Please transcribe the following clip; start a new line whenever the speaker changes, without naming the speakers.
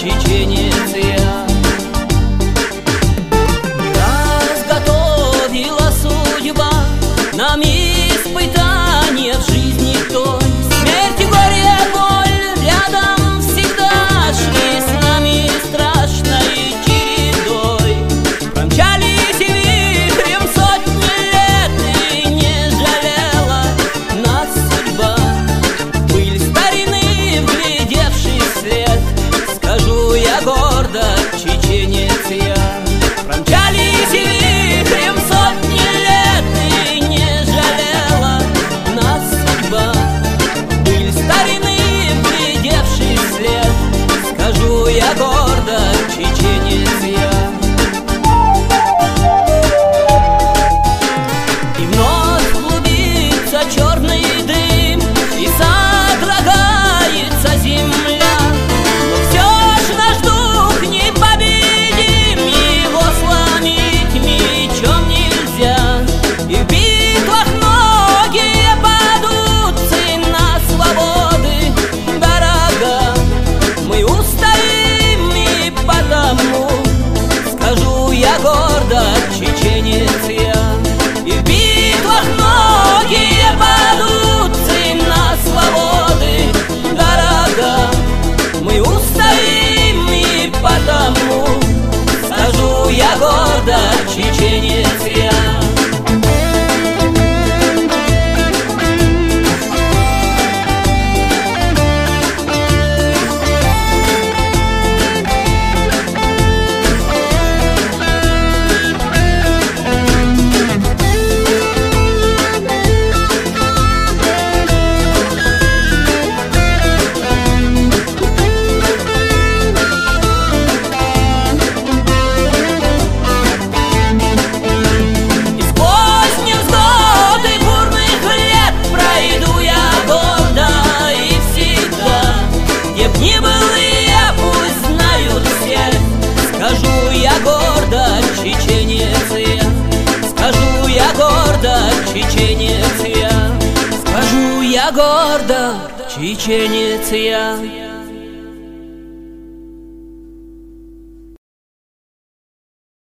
чеченец я. Раз готовила судьба нам испытание в жизни той, смерть и горе, боль рядом всегда шли с нами страшной чередой. Промчались вихрем сотни лет, и не жалела нас судьба. Пыль старины, вглядевшись вслед, скажу я гордо, чеченец я. Промчались вихрем сотни лет, и не жалела нас судьба. Пыль старины, вглядевшись вслед, скажу я гордо, чеченец я. И вновь клубится черный дым, и содрогается земля, но все ж наш дух непобедим, его сломить мечом нельзя. И в битвах многие падут, цена свободы дорога. Мы устоим, и потому скажу я гордо, чеченец я. И в битвах многие падут, цена свободы дорога. Мы устоим, и потому скажу я гордо, чеченец я. Не был я, пусть знают все, скажу я гордо, чеченец я. Скажу я гордо, чеченец я. Скажу я гордо, чеченец я.